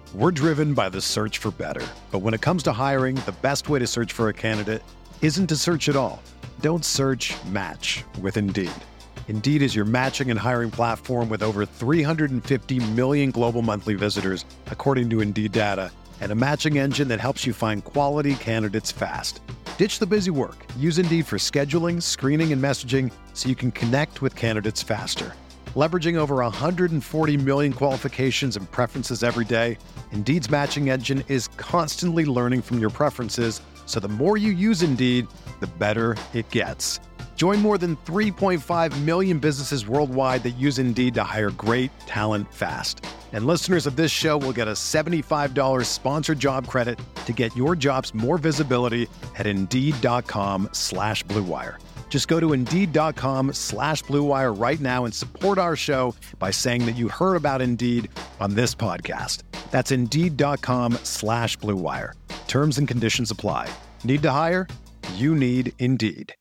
We're driven by the search for better. But when it comes to hiring, the best way to search for a candidate isn't to search at all. Don't search, match with Indeed. Indeed is your matching and hiring platform with over 350 million global monthly visitors, according to Indeed data, and a matching engine that helps you find quality candidates fast. Ditch the busy work. Use Indeed for scheduling, screening, and messaging so you can connect with candidates faster. Leveraging over 140 million qualifications and preferences every day, Indeed's matching engine is constantly learning from your preferences, so the more you use Indeed, the better it gets. Join more than 3.5 million businesses worldwide that use Indeed to hire great talent fast. And listeners of this show will get a $75 sponsored job credit to get your jobs more visibility at Indeed.com/Blue Wire. Just go to Indeed.com/Blue Wire right now and support our show by saying that you heard about Indeed on this podcast. That's Indeed.com/Blue Wire. Terms and conditions apply. Need to hire? You need Indeed.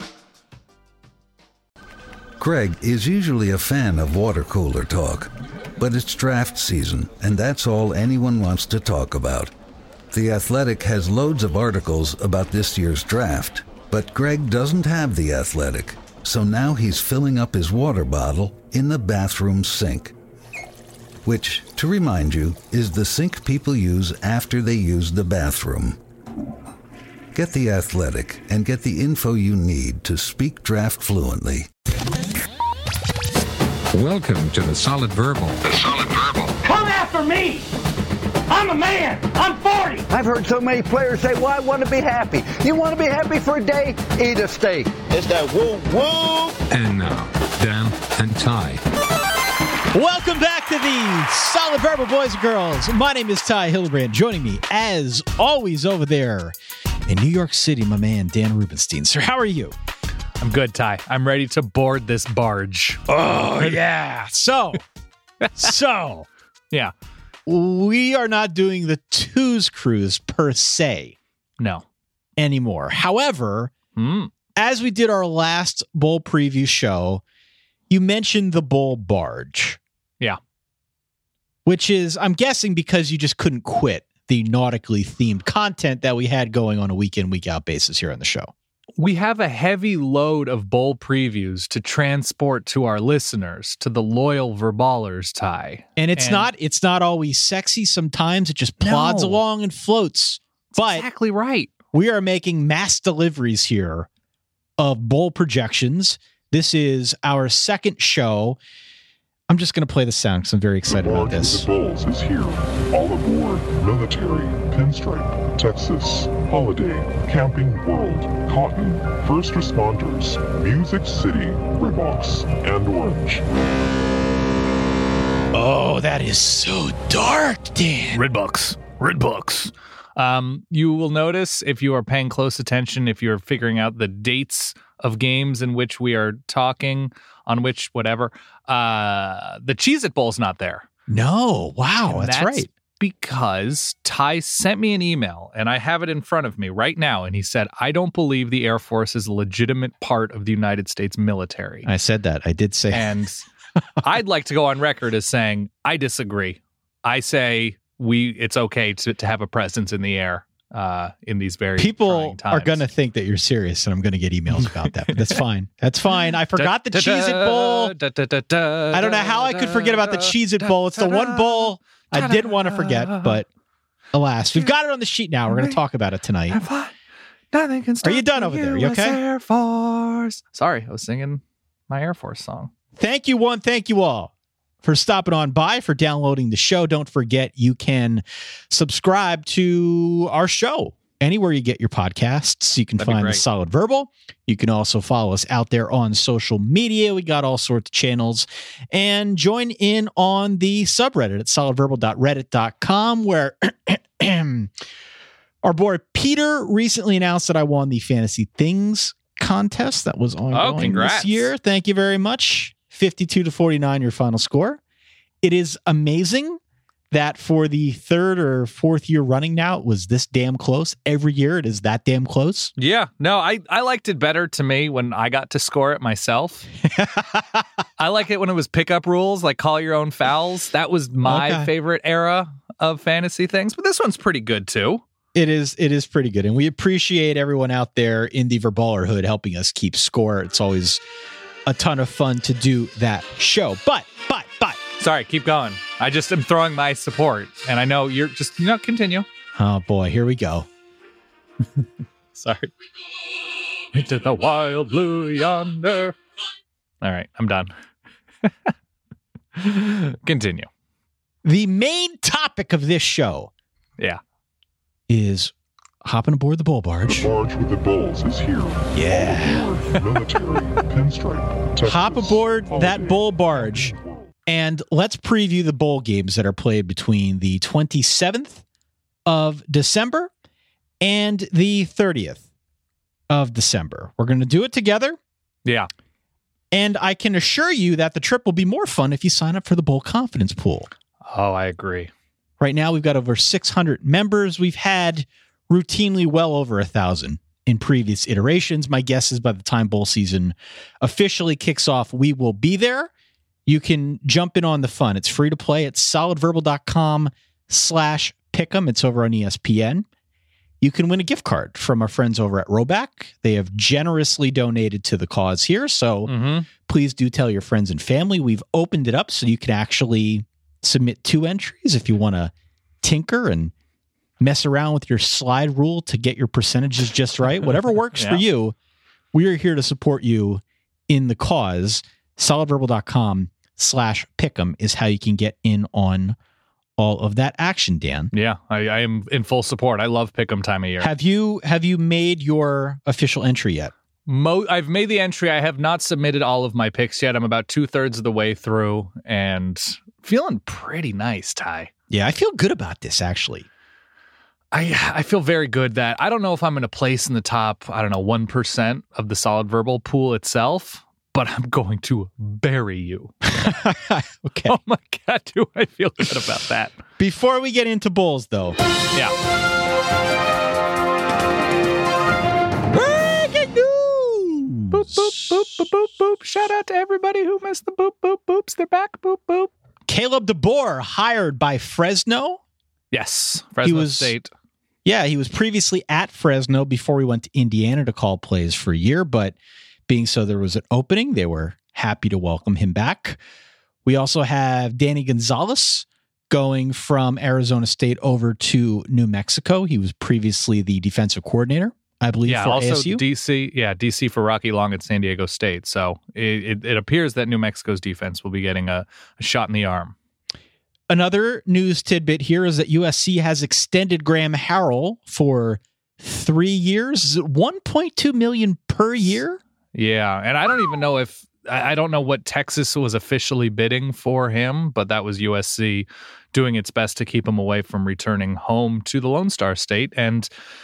Greg is usually a fan of water cooler talk, but it's draft season, and that's all anyone wants to talk about. The Athletic has loads of articles about this year's draft, but Greg doesn't have The Athletic, so now he's filling up his water bottle in the bathroom sink. Which, to remind you, is the sink people use after they use the bathroom. Get The Athletic and get the info you need to speak draft fluently. Welcome to the Solid Verbal. The Solid Verbal. Come after me! I'm a man! I'm 40! I've heard so many players say, well, I want to be happy. You want to be happy for a day? Eat a steak. It's that woo-woo! And now, Dan and Ty. Welcome back to the Solid Verbal, boys and girls. My name is Ty Hildebrand. Joining me, as always, over there in New York City, my man, Dan Rubenstein. Sir, how are you? I'm good, Ty. I'm ready to board this barge. Oh, yeah. So, yeah. We are not doing the Twos Cruise per se. No. Anymore. However, as we did our last bowl preview show, you mentioned the bowl barge. Yeah. Which is, I'm guessing, because you just couldn't quit the nautically themed content that we had going on a week in, week out basis here on the show. We have a heavy load of bowl previews to transport to our listeners, to the loyal verballers, Ty. And it's not always sexy. Sometimes it just plods along and floats. But exactly right. We are making mass deliveries here of bowl projections. This is our second show. I'm just going to play the sound because I'm very excited about this. The Bowls is here. All aboard Military, Pinstripe, Texas, Holiday, Camping World, Cotton, First Responders, Music City, Redbox, and Orange. Oh, that is so dark, Dan. Redbox. You will notice, if you are paying close attention, if you're figuring out the dates of games in which we are talking, on which whatever, the Cheez-It Bowl's not there. No, wow, that's right. Because Ty sent me an email, and I have it in front of me right now, and he said, I don't believe the Air Force is a legitimate part of the United States military. I said that. I did say. And I'd like to go on record as saying, I disagree. I say it's okay to have a presence in the air in these very people times. are going to think that you're serious, and I'm going to get emails about that. But that's fine. That's fine. I forgot the Cheez-It Bowl. I don't know how I could forget about the Cheez-It Bowl. It's the one bowl I didn't want to forget, but alas, we've got it on the sheet now. We're going to talk about it tonight. Nothing can stop. Are you done over there? You okay? Air Force. Sorry, I was singing my Air Force song. Thank you, one. Thank you all for stopping on by, for downloading the show. Don't forget, you can subscribe to our show anywhere you get your podcasts. You can find the Solid Verbal. You can also follow us out there on social media. We got all sorts of channels. And join in on the subreddit at solidverbal.reddit.com, where our boy Peter recently announced that I won the Fantasy Things contest that was ongoing this year. Thank you very much. 52-49, your final score. It is amazing that for the third or fourth year running now, it was this damn close. Every year it is that damn close. Yeah. No, I liked it better to me when I got to score it myself. I like it when it was pickup rules, like call your own fouls. That was my favorite era of fantasy things, but this one's pretty good too. It is pretty good. And we appreciate everyone out there in the Verballerhood helping us keep score. It's always a ton of fun to do that show. But. Sorry, keep going. I just am throwing my support. And I know you're just, continue. Oh boy, here we go. Sorry. Into the wild blue yonder. All right, I'm done. Continue. The main topic of this show. Yeah. Is hopping aboard the bull barge. The barge with the bulls is here. Yeah. Military, pinstripe, Texas, hop aboard holiday, that bull barge. And let's preview the bowl games that are played between the 27th of December and the 30th of December. We're going to do it together. Yeah. And I can assure you that the trip will be more fun if you sign up for the Bowl Confidence Pool. Oh, I agree. Right now, we've got over 600 members. We've had routinely well over 1,000 in previous iterations. My guess is by the time bowl season officially kicks off, we will be there. You can jump in on the fun. It's free to play. It's solidverbal.com/pick'em. It's over on ESPN. You can win a gift card from our friends over at Roback. They have generously donated to the cause here. So please do tell your friends and family. We've opened it up so you can actually submit 2 entries if you want to tinker and mess around with your slide rule to get your percentages just right. Whatever works for you, we are here to support you in the cause. solidverbal.com/pick'em is how you can get in on all of that action, Dan. Yeah, I am in full support. I love pick'em time of year. Have you made your official entry yet? I've made the entry. I have not submitted all of my picks yet. I'm about 2/3 of the way through and feeling pretty nice, Ty. Yeah, I feel good about this, actually. I feel very good that I don't know if I'm going to place in the top, 1% of the Solid Verbal pool itself, but I'm going to bury you. Okay. Oh my God, do I feel good about that? Before we get into bowls, though. Yeah. Breaking news! Boop, boop, boop, boop, boop, boop. Shout out to everybody who missed the boop, boop, boops. They're back. Boop, boop. Caleb DeBoer hired by Fresno. Yes, Fresno State. Yeah, he was previously at Fresno before we went to Indiana to call plays for a year, but being so there was an opening, they were happy to welcome him back. We also have Danny Gonzalez going from Arizona State over to New Mexico. He was previously the defensive coordinator, I believe, for also ASU. DC for Rocky Long at San Diego State. So it appears that New Mexico's defense will be getting a shot in the arm. Another news tidbit here is that USC has extended Graham Harrell for 3 years. Is it $1.2 million per year? Yeah, and I don't even know if I don't know what Texas was officially bidding for him, but that was USC doing its best to keep him away from returning home to the Lone Star State. And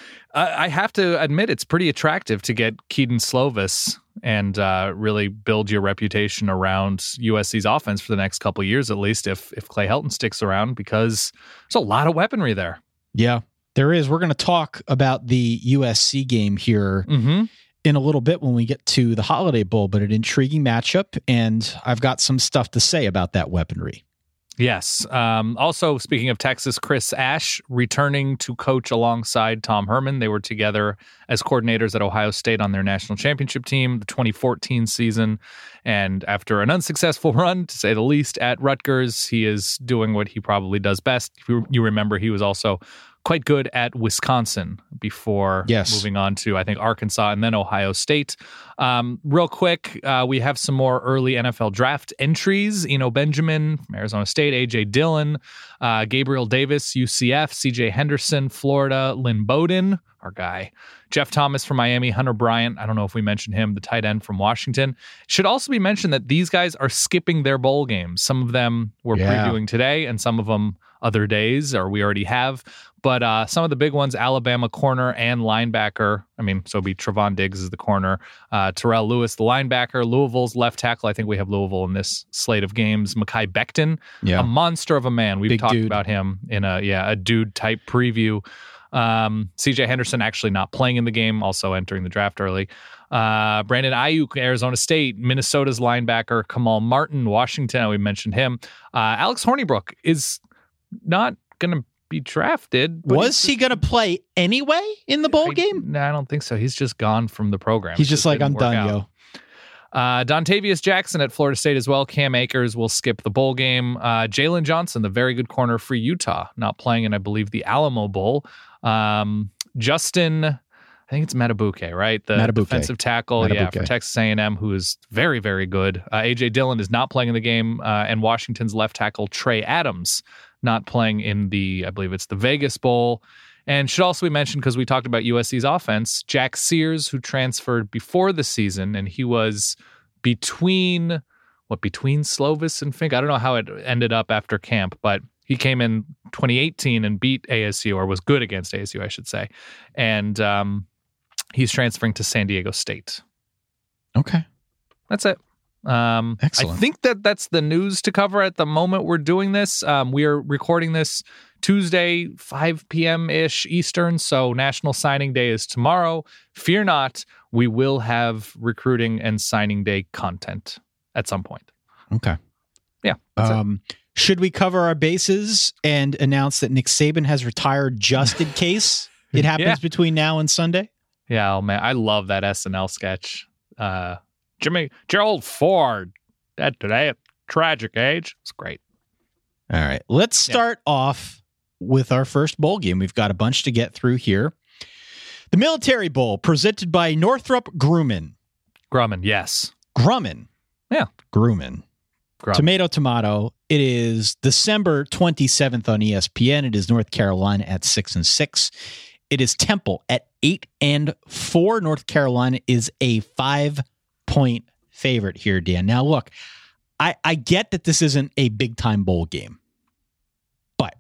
I have to admit, it's pretty attractive to get Keaton Slovis and really build your reputation around USC's offense for the next couple of years, at least if Clay Helton sticks around, because there's a lot of weaponry there. Yeah, there is. We're going to talk about the USC game here in a little bit when we get to the Holiday Bowl, but an intriguing matchup, and I've got some stuff to say about that weaponry. Yes. Also, speaking of Texas, Chris Ash returning to coach alongside Tom Herman. They were together as coordinators at Ohio State on their national championship team, the 2014 season. And after an unsuccessful run, to say the least, at Rutgers, he is doing what he probably does best. You remember he was also quite good at Wisconsin before moving on to, I think, Arkansas and then Ohio State. Real quick, we have some more early NFL draft entries. Eno Benjamin from Arizona State, A.J. Dillon, Gabriel Davis, UCF, C.J. Henderson, Florida, Lynn Bowden, our guy, Jeff Thomas from Miami, Hunter Bryant, I don't know if we mentioned him, the tight end from Washington. Should also be mentioned that these guys are skipping their bowl games. Some of them we're previewing today and some of them other days, or we already have. But some of the big ones, Alabama corner and linebacker. I mean, so be Trevon Diggs is the corner. Terrell Lewis, the linebacker. Louisville's left tackle. I think we have Louisville in this slate of games. Mekhi Becton, a monster of a man. We've talked about him in a dude type preview. CJ Henderson actually not playing in the game, also entering the draft early. Brandon Ayuk, Arizona State. Minnesota's linebacker. Kamal Martin, Washington. We mentioned him. Alex Hornibrook is not going to be drafted. Was he going to play anyway in the bowl game? No, I don't think so. He's just gone from the program. He's just like, I'm done, yo. Dontavius Jackson at Florida State as well. Cam Akers will skip the bowl game. Jalen Johnson, the very good corner for Utah, not playing in, I believe, the Alamo Bowl. Justin, I think it's Matabuke, right? The defensive tackle, for Texas A&M, who is very, very good. A.J. Dillon is not playing in the game, and Washington's left tackle Trey Adams not playing in I believe it's the Vegas Bowl. And should also be mentioned, because we talked about USC's offense, Jack Sears, who transferred before the season, and he was between Slovis and Fink. I don't know how it ended up after camp, but he came in 2018 and beat ASU, or was good against ASU, I should say. And he's transferring to San Diego State. Okay. That's it. Excellent. I think that's the news to cover at the moment we're doing this. We are recording this Tuesday, 5 p.m.-ish Eastern, so National Signing Day is tomorrow. Fear not, we will have recruiting and signing day content at some point. Okay. Yeah. Should we cover our bases and announce that Nick Saban has retired just in case it happens between now and Sunday? Yeah, oh man, I love that SNL sketch. Gerald Ford, dead today at tragic age. It's great. All right. Let's start off with our first bowl game. We've got a bunch to get through here. The Military Bowl, presented by Northrop Grumman. Yes. Grumman. Yeah. Grumman. Tomato. It is December 27th on ESPN. It is North Carolina at 6-6. It is Temple at 8-4. North Carolina is a 5-point favorite here, Dan. Now, look, I get that this isn't a big-time bowl game, but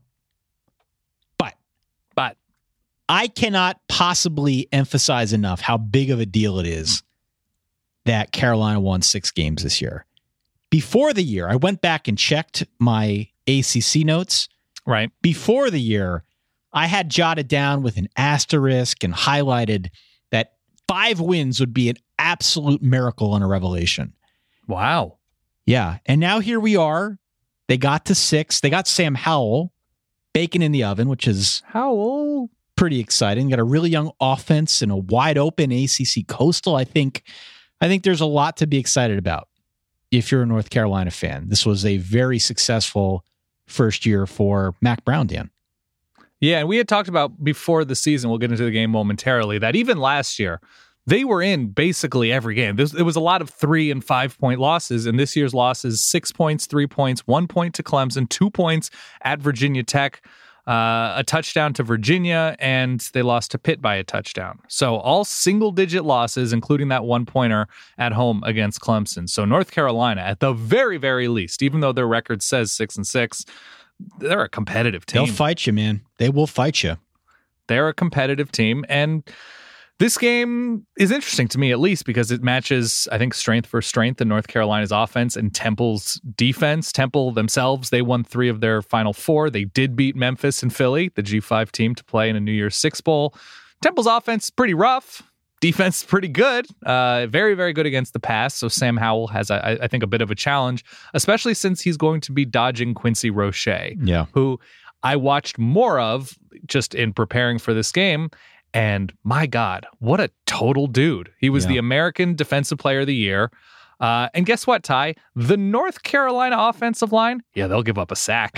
I cannot possibly emphasize enough how big of a deal it is that Carolina won 6 games this year. Before the year, I went back and checked my ACC notes. Right. Before the year, I had jotted down with an asterisk and highlighted that 5 wins would be an absolute miracle and a revelation. Wow. Yeah. And now here we are. They got to 6. They got Sam Howell, bacon in the oven, which is pretty exciting. Got a really young offense and a wide open ACC Coastal. I think there's a lot to be excited about if you're a North Carolina fan. This was a very successful first year for Mac Brown, Dan. Yeah, and we had talked about before the season, we'll get into the game momentarily, that even last year, they were in basically every game. There was a lot of 3 and 5 point losses, and this year's losses, 6 points, 3 points, 1 point to Clemson, 2 points at Virginia Tech, a touchdown to Virginia, and they lost to Pitt by a touchdown. So all single-digit losses, including that 1-pointer at home against Clemson. So North Carolina, at the very, very least, even though their record says 6-6, they're a competitive team. They'll fight you, man. They will fight you. They're a competitive team, and this game is interesting to me, at least, because it matches, I think, strength for strength in North Carolina's offense and Temple's defense. Temple themselves, they won 3 of their final 4. They did beat Memphis and Philly, the G5 team, to play in a New Year's Six Bowl. Temple's offense is pretty rough. Defense is pretty good. Very, very good against the pass. So Sam Howell has, I think, a bit of a challenge, especially since he's going to be dodging Quincy Roche, who I watched more of just in preparing for this game. And my God, what a total dude. He was the American Defensive Player of the Year. And guess what, Ty? The North Carolina offensive line, they'll give up a sack.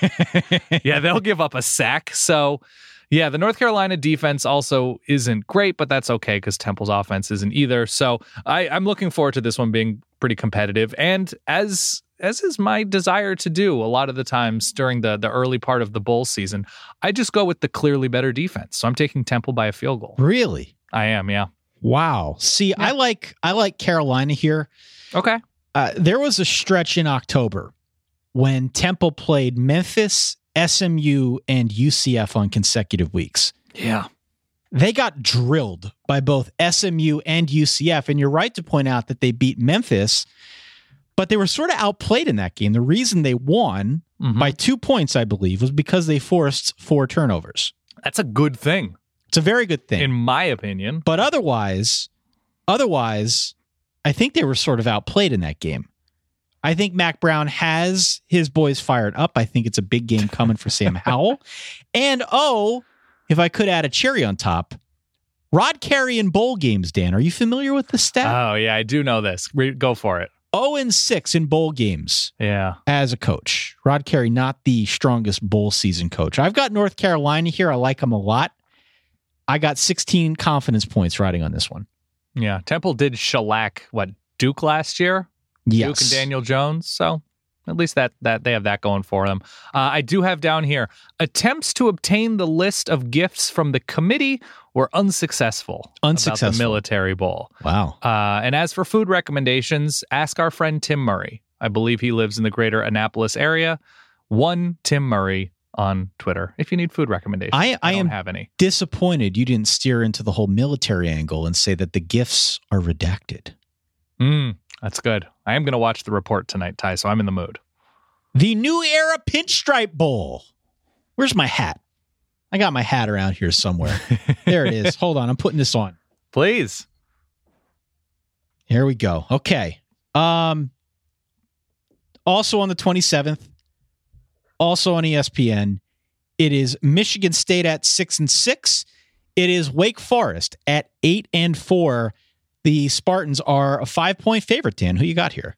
They'll give up a sack. So, the North Carolina defense also isn't great, but that's okay because Temple's offense isn't either. So I'm looking forward to this one being pretty competitive. And as is my desire to do a lot of the times during the early part of the bowl season, I just go with the clearly better defense. So I'm taking Temple by a field goal. Really? I am, yeah. Wow. See, I like Carolina here. Okay. There was a stretch in October when Temple played Memphis, SMU, and UCF on consecutive weeks. Yeah. They got drilled by both SMU and UCF. And you're right to point out that they beat Memphis, but they were sort of outplayed in that game. The reason they won by 2 points, I believe, was because they forced 4 turnovers. That's a good thing. It's a very good thing. In my opinion. But otherwise, I think they were sort of outplayed in that game. I think Mac Brown has his boys fired up. I think it's a big game coming for Sam Howell. And if I could add a cherry on top, Rod Carey in bowl games, Dan. Are you familiar with the stat? Oh, yeah, I do know this. Go for it. 0-6 in bowl games. Yeah. As a coach. Rod Carey, not the strongest bowl season coach. I've got North Carolina here. I like them a lot. I got 16 confidence points riding on this one. Yeah. Temple did shellac, Duke last year? Yes. Duke and Daniel Jones. So at least that they have that going for them. I do have down here, attempts to obtain the list of gifts from the committee were unsuccessful. About the Military Bowl. Wow. And as for food recommendations, ask our friend Tim Murray. I believe he lives in the greater Annapolis area. One Tim Murray on Twitter if you need food recommendations. I don't have any. Disappointed you didn't steer into the whole military angle and say that the gifts are redacted. That's good. I am going to watch the report tonight, Ty, so I'm in the mood. The New Era Pinstripe Bowl. Where's my hat? I got my hat around here somewhere. There it is. Hold on. I'm putting this on. Please. Here we go. Okay. Also on the 27th, also on ESPN, it is Michigan State at 6-6. It is Wake Forest at 8-4. The Spartans are a 5-point favorite, Dan. Who you got here?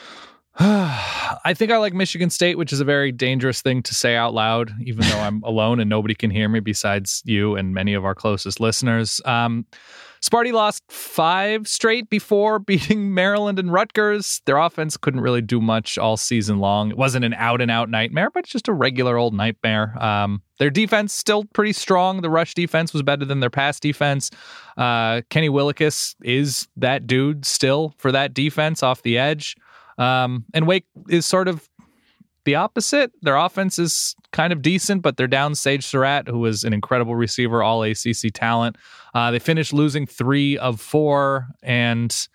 I think I like Michigan State, which is a very dangerous thing to say out loud, even though I'm alone and nobody can hear me besides you and many of our closest listeners. Sparty lost 5 straight before beating Maryland and Rutgers. Their offense couldn't really do much all season long. It wasn't an out-and-out nightmare, but just a regular old nightmare. Their defense still pretty strong. The rush defense was better than their pass defense. Kenny Willekes is that dude still for that defense off the edge. And Wake is sort of the opposite. Their offense is kind of decent, but they're down Sage Surratt, who was an incredible receiver, all ACC talent. They finished losing 3 of 4. And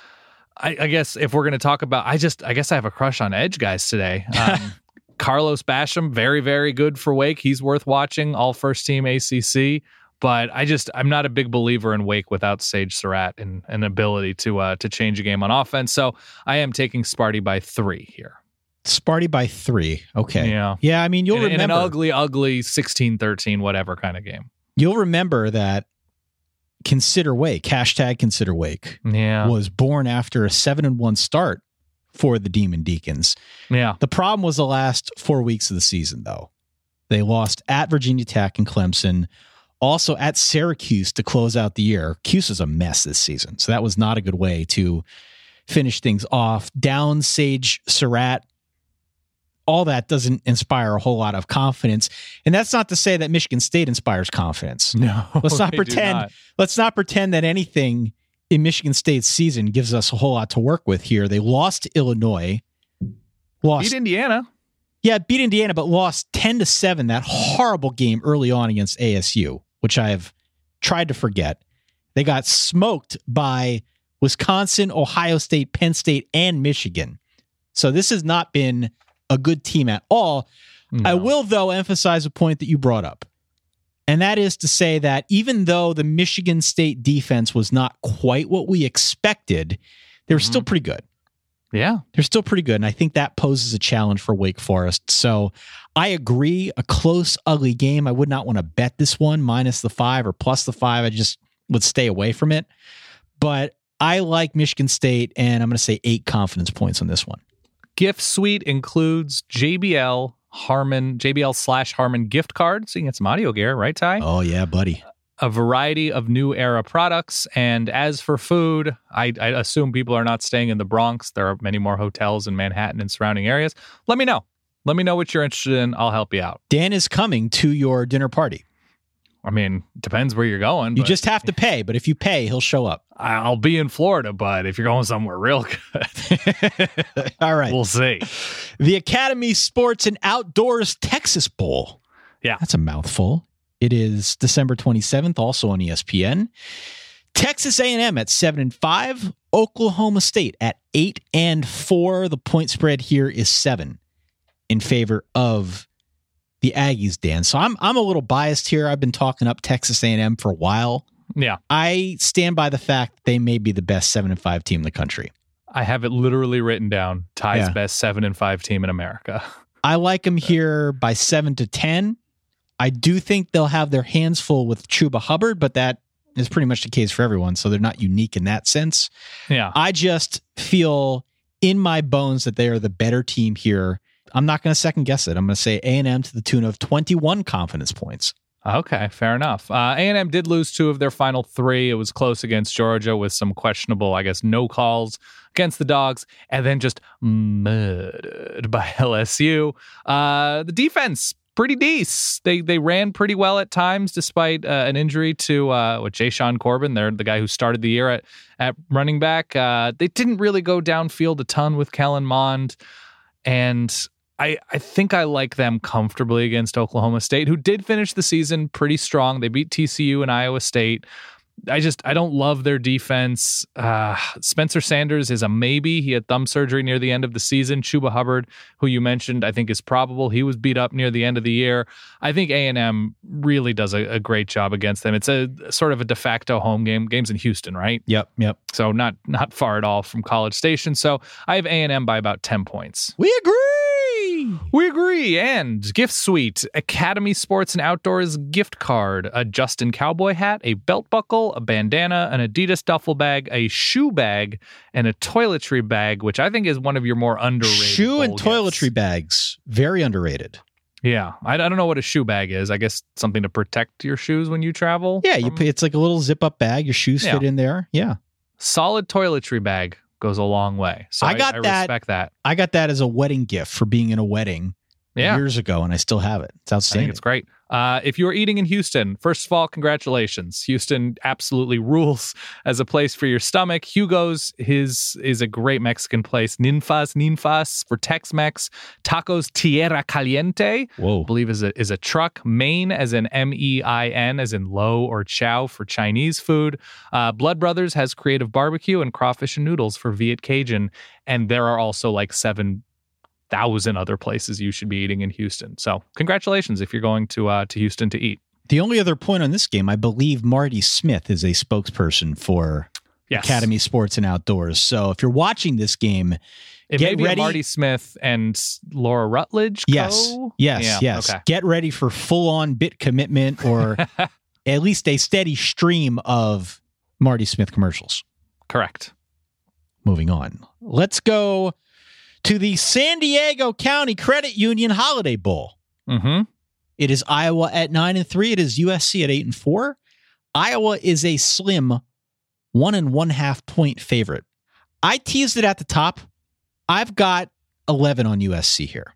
I guess if we're going to talk about, I guess I have a crush on edge guys today. Carlos Basham, very, very good for Wake. He's worth watching, all first team ACC. But I'm not a big believer in Wake without Sage Surratt and an ability to change a game on offense. So I am taking Sparty by 3 here. Sparty by 3. Okay. Yeah. I mean, you'll remember. In an ugly 16-13, whatever kind of game. You'll remember that Consider Wake, #Consider Wake, was born after a 7-1 start for the Demon Deacons. Yeah. The problem was the last 4 weeks of the season, though. They lost at Virginia Tech and Clemson, also at Syracuse to close out the year. Cuse is a mess this season, so that was not a good way to finish things off. Down Sage Surratt. All that doesn't inspire a whole lot of confidence. And that's not to say that Michigan State inspires confidence. No. Let's not pretend that anything in Michigan State's season gives us a whole lot to work with here. They lost to Illinois. Beat Indiana. Yeah, beat Indiana, but lost 10-7, that horrible game early on against ASU, which I have tried to forget. They got smoked by Wisconsin, Ohio State, Penn State, and Michigan. So this has not been a good team at all. No. I will, though, emphasize a point that you brought up. And that is to say that even though the Michigan State defense was not quite what we expected, they were still pretty good. Yeah. They're still pretty good. And I think that poses a challenge for Wake Forest. So I agree, a close, ugly game. I would not want to bet this one minus the 5 or plus the 5. I just would stay away from it. But I like Michigan State, and I'm going to say 8 confidence points on this one. Gift suite includes JBL/Harmon gift cards. So you can get some audio gear, right, Ty? Oh, yeah, buddy. A variety of New Era products. And as for food, I assume people are not staying in the Bronx. There are many more hotels in Manhattan and surrounding areas. Let me know. Let me know what you're interested in. I'll help you out. Dan is coming to your dinner party. I mean, depends where you're going. You just have to pay, but if you pay, he'll show up. I'll be in Florida, but if you're going somewhere real good. All right. We'll see. The Academy Sports and Outdoors Texas Bowl. Yeah. That's a mouthful. It is December 27th, also on ESPN. Texas A&M at 7-5. Oklahoma State at 8-4. The point spread here is 7 in favor of the Aggies, Dan. So I'm a little biased here. I've been talking up Texas A&M for a while. Yeah. I stand by the fact that they may be the best 7-5 team in the country. I have it literally written down. Ty's best 7-5 team in America. I like them here by 7-10. I do think they'll have their hands full with Chuba Hubbard, but that is pretty much the case for everyone, so they're not unique in that sense. Yeah. I just feel in my bones that they are the better team here. I'm not going to second guess it. I'm going to say A&M to the tune of 21 confidence points. Okay, fair enough. A&M did lose 2 of their final 3. It was close against Georgia with some questionable, I guess, no calls against the Dogs, and then just murdered by LSU. The defense, pretty decent. They ran pretty well at times, despite an injury to Jashawn Corbin. They're the guy who started the year at running back. They didn't really go downfield a ton with Kellen Mond, and I think I like them comfortably against Oklahoma State, who did finish the season pretty strong. They beat TCU and Iowa State. I don't love their defense. Spencer Sanders is a maybe. He had thumb surgery near the end of the season. Chuba Hubbard, who you mentioned, I think is probable. He was beat up near the end of the year. I think A&M really does a great job against them. It's a sort of a de facto home game. Game's in Houston, right? Yep. So not far at all from College Station. So I have A&M by about 10 points. We agree. And Gift Suite, Academy Sports and Outdoors gift card, a Justin Cowboy hat, a belt buckle, a bandana, an Adidas duffel bag, a shoe bag, and a toiletry bag, which I think is one of your more underrated shoe and toiletry gifts. Bags, very underrated. Yeah, I don't know what a shoe bag is. I guess something to protect your shoes when you travel. Yeah, it's like a little zip-up bag. Your shoes fit in there. Yeah. Solid toiletry bag goes a long way. So I respect that. I got that as a wedding gift for being in a wedding years ago, and I still have it. It's outstanding. I think it's great. If you're eating in Houston, first of all, congratulations. Houston absolutely rules as a place for your stomach. Hugo's is a great Mexican place. Ninfas for Tex-Mex. Tacos Tierra Caliente, I believe is a truck. Main as in MEIN, as in low or chow for Chinese food. Blood Brothers has creative barbecue, and crawfish and noodles for Viet Cajun. And there are also like 7,000 other places you should be eating in Houston. So congratulations if you're going to Houston to eat. The only other point on this game, I believe Marty Smith is a spokesperson for Academy Sports and Outdoors. So if you're watching this game, it may be ready. Marty Smith and Laura Rutledge. Yes. Okay. Get ready for full-on bit commitment or at least a steady stream of Marty Smith commercials. Correct. Moving on. Let's go to the San Diego County Credit Union Holiday Bowl. Mm-hmm. It is Iowa at 9-3. It is USC at 8-4. Iowa is a slim 1.5 point favorite. I teased it at the top. I've got 11 on USC here.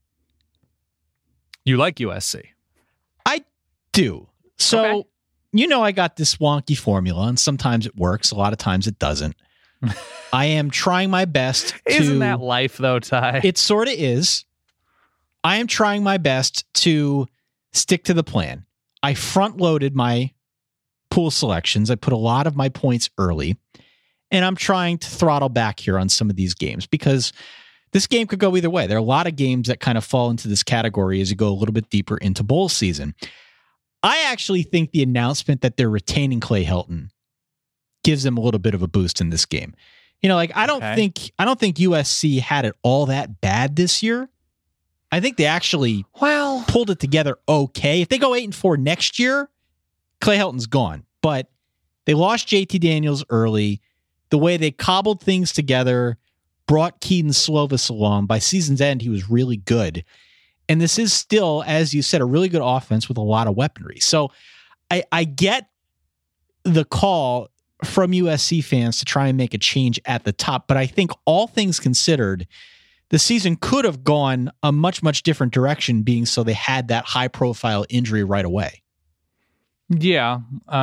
You like USC? I do. So, I got this wonky formula, and sometimes it works. A lot of times it doesn't. I am trying my best to... Isn't that life, though, Ty? It sort of is. I am trying my best to stick to the plan. I front-loaded my pool selections. I put a lot of my points early, and I'm trying to throttle back here on some of these games because this game could go either way. There are a lot of games that kind of fall into this category as you go a little bit deeper into bowl season. I actually think the announcement that they're retaining Clay Helton gives them a little bit of a boost in this game. I don't think USC had it all that bad this year. I think they actually pulled it together okay. If they go 8-4 next year, Clay Helton's gone. But they lost JT Daniels early. The way they cobbled things together brought Keaton Slovis along. By season's end, he was really good. And this is still, as you said, a really good offense with a lot of weaponry. So I get the call from USC fans to try and make a change at the top. But I think all things considered, the season could have gone a much, much different direction, being so they had that high profile injury right away. Yeah.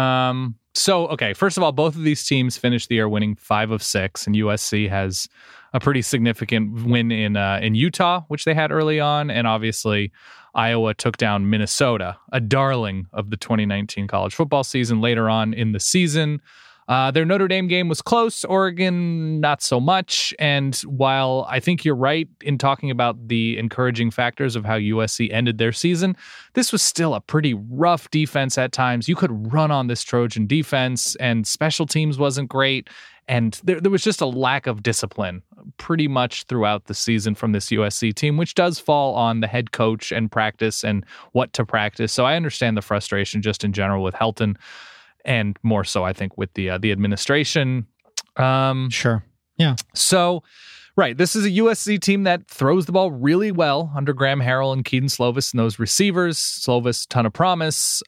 First of all, both of these teams finished the year winning 5 of 6, and USC has a pretty significant win in Utah, which they had early on. And obviously Iowa took down Minnesota, a darling of the 2019 college football season later on in the season. Their Notre Dame game was close. Oregon, not so much. And while I think you're right in talking about the encouraging factors of how USC ended their season, this was still a pretty rough defense at times. You could run on this Trojan defense, and special teams wasn't great. And there was just a lack of discipline pretty much throughout the season from this USC team, which does fall on the head coach and practice and what to practice. So I understand the frustration just in general with Helton, and more so, I think, with the administration. Sure. Yeah. So, right, this is a USC team that throws the ball really well under Graham Harrell and Keaton Slovis and those receivers. Slovis, ton of promise.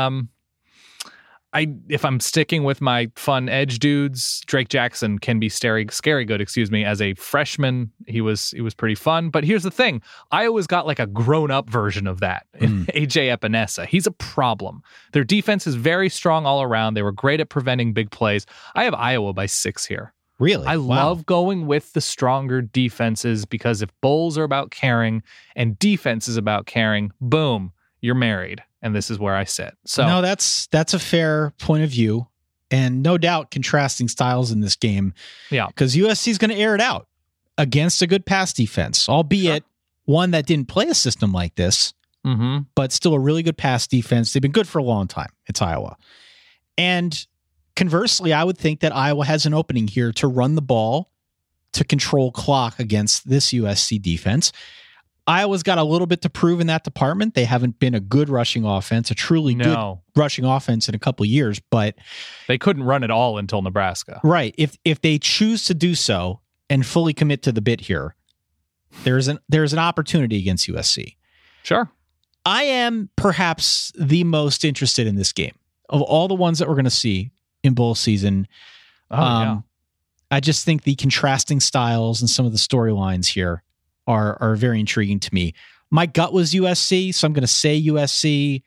If I'm sticking with my fun edge dudes, Drake Jackson can be scary good, as a freshman. He was pretty fun. But here's the thing. Iowa's got like a grown-up version of that in AJ Epinesa. He's a problem. Their defense is very strong all around. They were great at preventing big plays. I have Iowa by 6 here. Really? I love going with the stronger defenses because if bowls are about caring and defense is about caring, boom, you're married. And this is where I sit. So no, that's a fair point of view, and no doubt contrasting styles in this game. Yeah, because USC is going to air it out against a good pass defense, albeit one that didn't play a system like this, but still a really good pass defense. They've been good for a long time. It's Iowa, and conversely, I would think that Iowa has an opening here to run the ball, to control clock against this USC defense. Iowa's got a little bit to prove in that department. They haven't been a good rushing offense, a truly good rushing offense in a couple of years, but they couldn't run it all until Nebraska. Right. If they choose to do so and fully commit to the bit here, there's an opportunity against USC. Sure. I am perhaps the most interested in this game of all the ones that we're going to see in bowl season. I just think the contrasting styles and some of the storylines here are very intriguing to me. My gut was USC, so I'm going to say USC.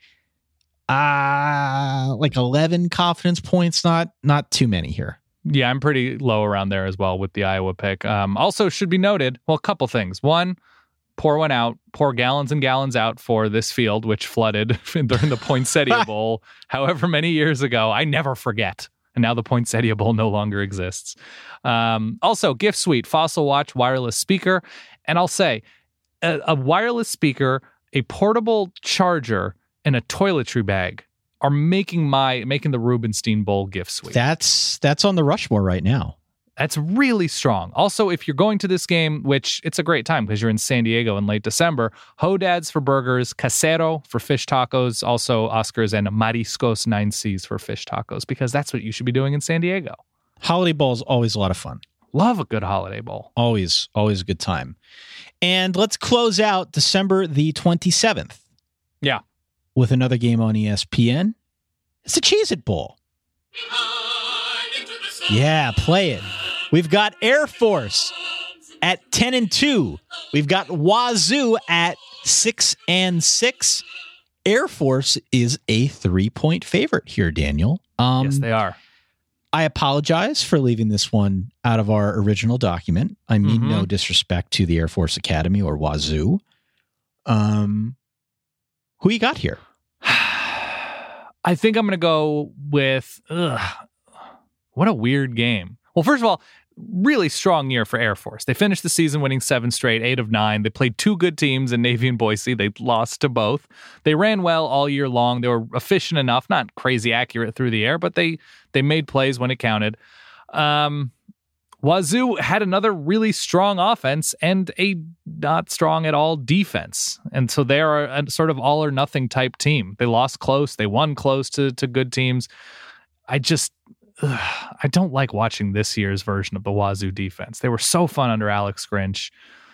Like 11 confidence points, not too many here. Yeah, I'm pretty low around there as well with the Iowa pick. Also should be noted, well, a couple things. One, pour gallons and gallons out for this field, which flooded during the Poinsettia Bowl, however many years ago. I never forget. And now the Poinsettia Bowl no longer exists. Also, gift suite, Fossil Watch wireless speaker. And I'll say, a wireless speaker, a portable charger, and a toiletry bag are making the Rubenstein Bowl gift suite. That's on the Rushmore right now. That's really strong. Also, if you're going to this game, which it's a great time because you're in San Diego in late December, Hodad's for burgers, Casero for fish tacos, also Oscars and Mariscos 9Cs for fish tacos, because that's what you should be doing in San Diego. Holiday Bowl is always a lot of fun. Love a good holiday bowl. Always a good time. And let's close out December the 27th. Yeah. With another game on ESPN. It's the Cheez-It Bowl. Yeah, play it. We've got Air Force at 10-2. We've got Wazoo at 6-6. Air Force is a 3-point favorite here, Daniel. Yes, they are. I apologize for leaving this one out of our original document. I mean no disrespect to the Air Force Academy or Wazoo. Who you got here? I think I'm going to go with... what a weird game. Well, first of all, really strong year for Air Force. They finished the season winning 7 straight, 8 of 9. They played 2 good teams in Navy and Boise. They lost to both. They ran well all year long. They were efficient enough, not crazy accurate through the air, but they made plays when it counted. Wazoo had another really strong offense and a not strong at all defense. And so they are a sort of all or nothing type team. They lost close. They won close to good teams. I don't like watching this year's version of the Wazoo defense. They were so fun under Alex Grinch.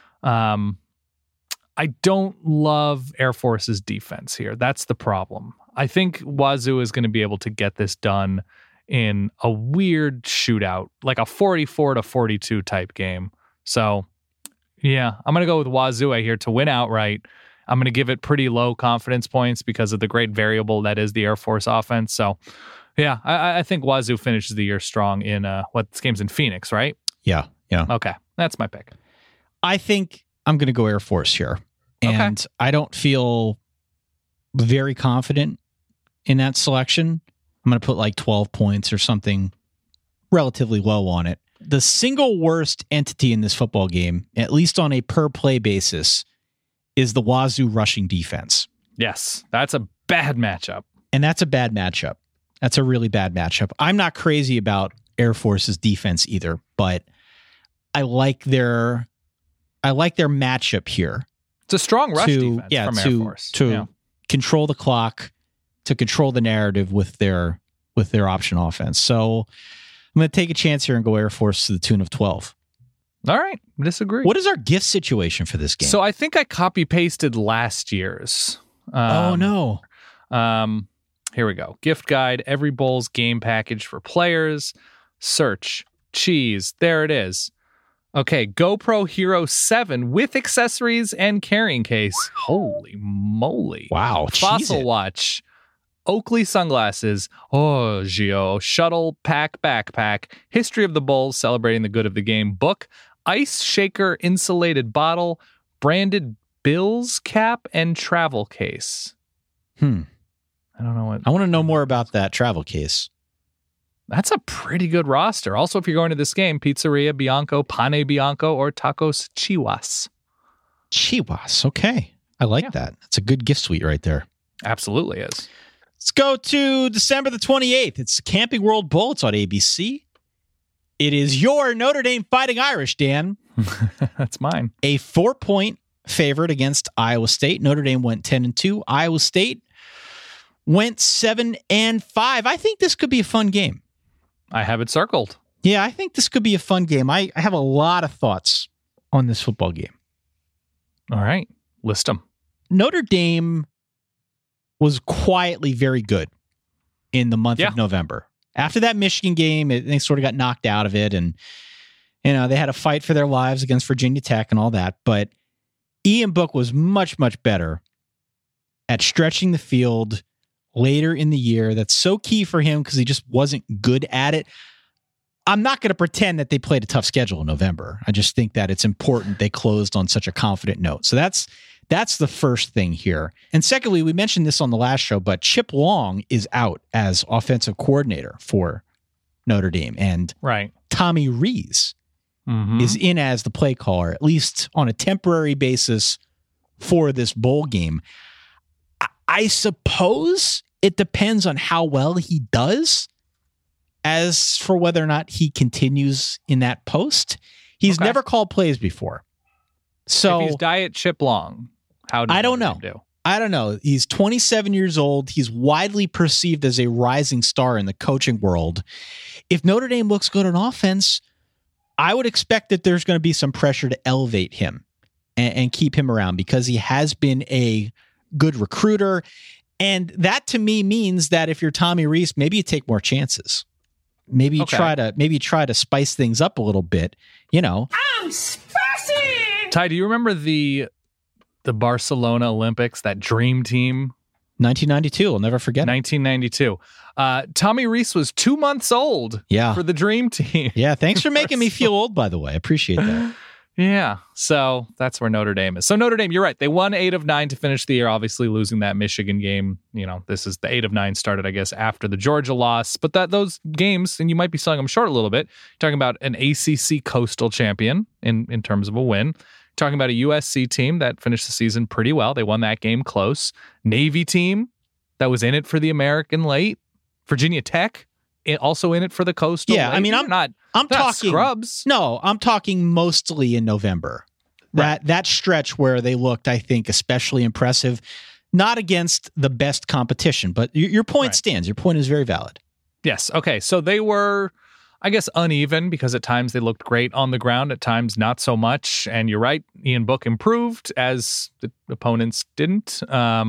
I don't love Air Force's defense here. That's the problem. I think Wazoo is going to be able to get this done in a weird shootout, like a 44-42 type game. So, yeah, I'm going to go with Wazoo here to win outright. I'm going to give it pretty low confidence points because of the great variable that is the Air Force offense. So, yeah, I think Wazoo finishes the year strong in this game's in Phoenix, right? Yeah. Okay, that's my pick. I think I'm going to go Air Force here. And I don't feel very confident in that selection. I'm going to put like 12 points or something relatively low on it. The single worst entity in this football game, at least on a per play basis, is the Wazoo rushing defense. Yes, that's a bad matchup. And that's a bad matchup. That's a really bad matchup. I'm not crazy about Air Force's defense either, but I like their matchup here. It's a strong rush defense from Air Force. To control the clock, to control the narrative with their option offense. So I'm going to take a chance here and go Air Force to the tune of 12. All right. Disagree. What is our gift situation for this game? So I think I copy-pasted last year's. Oh, no. Here we go. Gift guide, every bowl's game package for players. Search. Cheese. There it is. Okay. GoPro Hero 7 with accessories and carrying case. Holy moly. Wow. Fossil watch. Oakley sunglasses. Oh, Gio. Shuttle pack backpack. History of the Bulls celebrating the good of the game book. Ice shaker insulated bottle. Branded Bills cap and travel case. I don't know what. I want to know more about that travel case. That's a pretty good roster. Also, if you're going to this game, Pizzeria Bianco, Pane Bianco, or Tacos Chihuas. Chihuas. Okay. I like that. That's a good gift suite right there. Absolutely is. Let's go to December the 28th. It's Camping World Bowl. It's on ABC. It is your Notre Dame Fighting Irish, Dan. That's mine. A 4-point favorite against Iowa State. Notre Dame went 10-2. Iowa State went 7-5. I think this could be a fun game. I have it circled. Yeah, I think this could be a fun game. I have a lot of thoughts on this football game. All right. List them. Notre Dame was quietly very good in the month of November. After that Michigan game, they sort of got knocked out of it, and they had a fight for their lives against Virginia Tech and all that. But Ian Book was much, much better at stretching the field later in the year. That's so key for him because he just wasn't good at it. I'm not going to pretend that they played a tough schedule in November. I just think that it's important they closed on such a confident note. So that's the first thing here. And secondly, we mentioned this on the last show, but Chip Long is out as offensive coordinator for Notre Dame. And Tommy Rees is in as the play caller, at least on a temporary basis for this bowl game. I suppose it depends on how well he does as for whether or not he continues in that post. He's never called plays before. So if he's Diet Chip Long, how does Notre Dame do? I don't know. He's 27 years old. He's widely perceived as a rising star in the coaching world. If Notre Dame looks good on offense, I would expect that there's going to be some pressure to elevate him and keep him around because he has been a good recruiter. And that to me means that if you're Tommy Rees, maybe you take more chances. Maybe you try to spice things up a little bit, I'm spicy! Ty, do you remember the Barcelona Olympics, that dream team? 1992. I'll never forget. 1992. Tommy Rees was 2 months old for the dream team. Yeah, thanks for making me feel old, by the way. I appreciate that. Yeah, so that's where Notre Dame is. So Notre Dame, you're right. They won 8 of 9 to finish the year, obviously losing that Michigan game. This is the 8 of 9 started, I guess, after the Georgia loss. But those games, and you might be selling them short a little bit, talking about an ACC Coastal champion in terms of a win. Talking about a USC team that finished the season pretty well. They won that game close. Navy team that was in it for the American late. Virginia Tech also in it for the Coastal. Yeah, late. I mean, I'm talking scrubs. No, I'm talking mostly in November. That stretch where they looked, I think, especially impressive. Not against the best competition, but your point stands. Your point is very valid. Yes. Okay. So they were, I guess, uneven because at times they looked great on the ground, at times not so much. And you're right, Ian Book improved as the opponents didn't.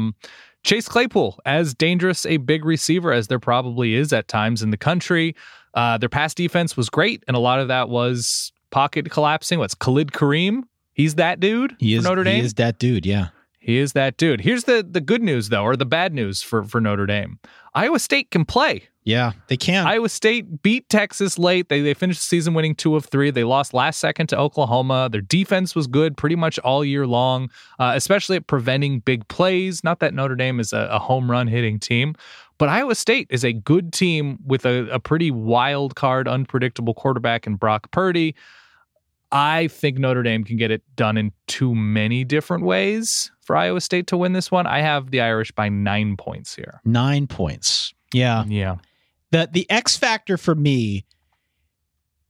Chase Claypool, as dangerous a big receiver as there probably is at times in the country. Their pass defense was great, and a lot of that was pocket collapsing. What's Khalid Kareem? He's that dude for Notre Dame? He is that dude, yeah. He is that dude. Here's the good news, though, or the bad news for Notre Dame. Iowa State can play. Yeah, they can. Iowa State beat Texas late. They finished the season winning 2 of 3. They lost last second to Oklahoma. Their defense was good pretty much all year long, especially at preventing big plays. Not that Notre Dame is a home run hitting team, but Iowa State is a good team with a pretty wild card, unpredictable quarterback in Brock Purdy. I think Notre Dame can get it done in too many different ways for Iowa State to win this one. I have the Irish by 9 points here. 9 points. Yeah. Yeah. The X factor for me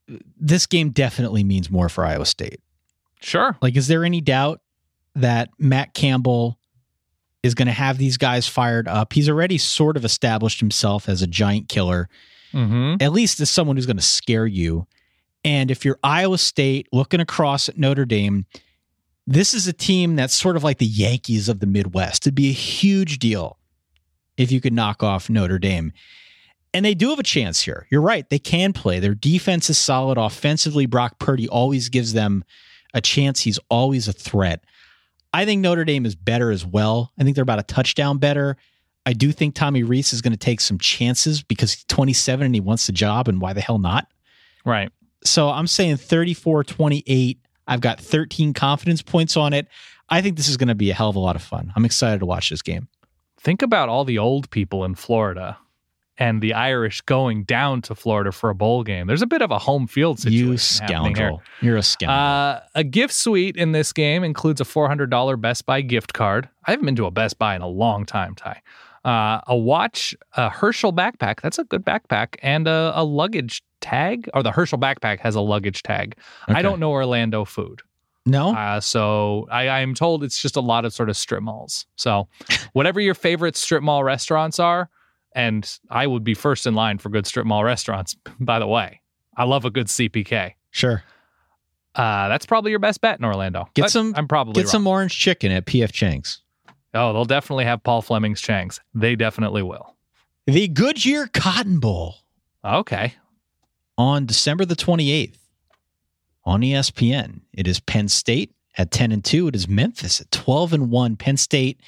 this game definitely means more for Iowa State. Sure. Like, is there any doubt that Matt Campbell is going to have these guys fired up? He's already sort of established himself as a giant killer, at least as someone who's going to scare you. And if you're Iowa State looking across at Notre Dame, this is a team that's sort of like the Yankees of the Midwest. It'd be a huge deal if you could knock off Notre Dame. And they do have a chance here. You're right. They can play. Their defense is solid. Offensively, Brock Purdy always gives them a chance. He's always a threat. I think Notre Dame is better as well. I think they're about a touchdown better. I do think Tommy Rees is going to take some chances because he's 27 and he wants the job, and why the hell not? Right. So I'm saying 34-28. I've got 13 confidence points on it. I think this is going to be a hell of a lot of fun. I'm excited to watch this game. Think about all the old people in Florida and the Irish going down to Florida for a bowl game. There's a bit of a home field situation. You scoundrel. You're a scoundrel. A gift suite in this game includes a $400 Best Buy gift card. I haven't been to a Best Buy in a long time, Ty. A watch, a Herschel backpack. That's a good backpack. And a luggage tag. Or the Herschel backpack has a luggage tag. Okay. I don't know Orlando food. No? So I'm told it's just a lot of sort of strip malls. So whatever your favorite strip mall restaurants are, and I would be first in line for good strip mall restaurants, by the way. I love a good CPK. Sure. That's probably your best bet in Orlando. I'm probably wrong. Some orange chicken at P.F. Chang's. Oh, they'll definitely have Paul Fleming's Chang's. They definitely will. The Goodyear Cotton Bowl. Okay. On December the 28th on ESPN. It is Penn State at 10-2. It is Memphis at 12-1. Penn State,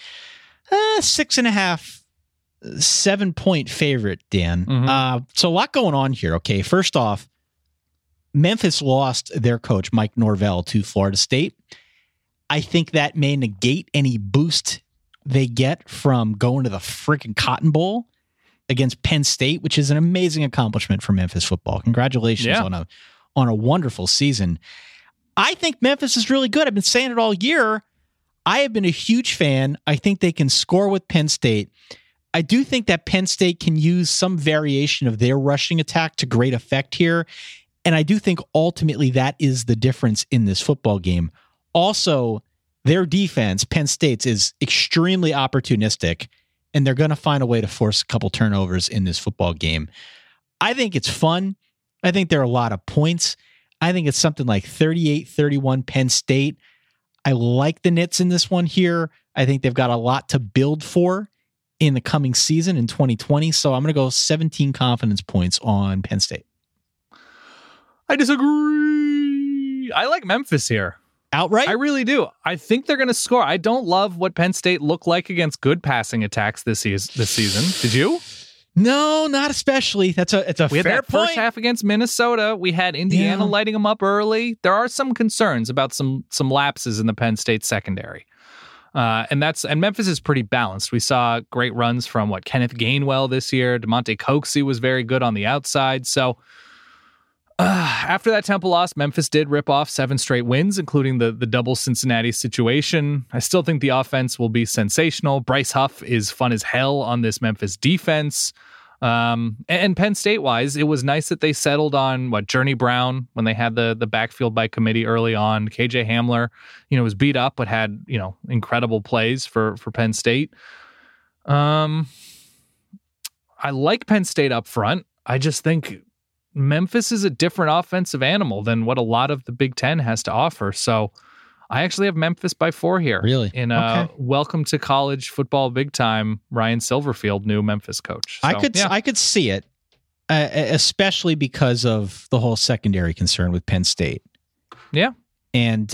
6.5. 7-point favorite, Dan. So a lot going on here. Okay, first off, Memphis lost their coach, Mike Norvell, to Florida State. I think that may negate any boost they get from going to the freaking Cotton Bowl against Penn State, which is an amazing accomplishment for Memphis football. Congratulations on a wonderful season. I think Memphis is really good. I've been saying it all year. I have been a huge fan. I think they can score with Penn State. I do think that Penn State can use some variation of their rushing attack to great effect here. And I do think ultimately that is the difference in this football game. Also, their defense, Penn State's, is extremely opportunistic, and they're going to find a way to force a couple turnovers in this football game. I think it's fun. I think there are a lot of points. I think it's something like 38-31 Penn State. I like the Knits in this one here. I think they've got a lot to build for in the coming season in 2020. So I'm going to go 17 confidence points on Penn State. I disagree. I like Memphis here. Outright? I really do. I think they're going to score. I don't love what Penn State looked like against good passing attacks this season. Did you? No, not especially. It's a fair point. We had that first half against Minnesota. We had Indiana lighting them up early. There are some concerns about some lapses in the Penn State secondary. And Memphis is pretty balanced. We saw great runs from Kenneth Gainwell this year. DeMonte Coxey was very good on the outside. So after that Temple loss, Memphis did rip off 7 straight wins, including the double Cincinnati situation. I still think the offense will be sensational. Bryce Huff is fun as hell on this Memphis defense. And Penn State wise, it was nice that they settled on Journey Brown when they had the backfield by committee early on. KJ Hamler, was beat up, but had, incredible plays for Penn State. I like Penn State up front. I just think Memphis is a different offensive animal than what a lot of the Big Ten has to offer. So I actually have Memphis by 4 here. Really? In welcome to college football big time, Ryan Silverfield, new Memphis coach. So, I could see it, especially because of the whole secondary concern with Penn State. Yeah. And,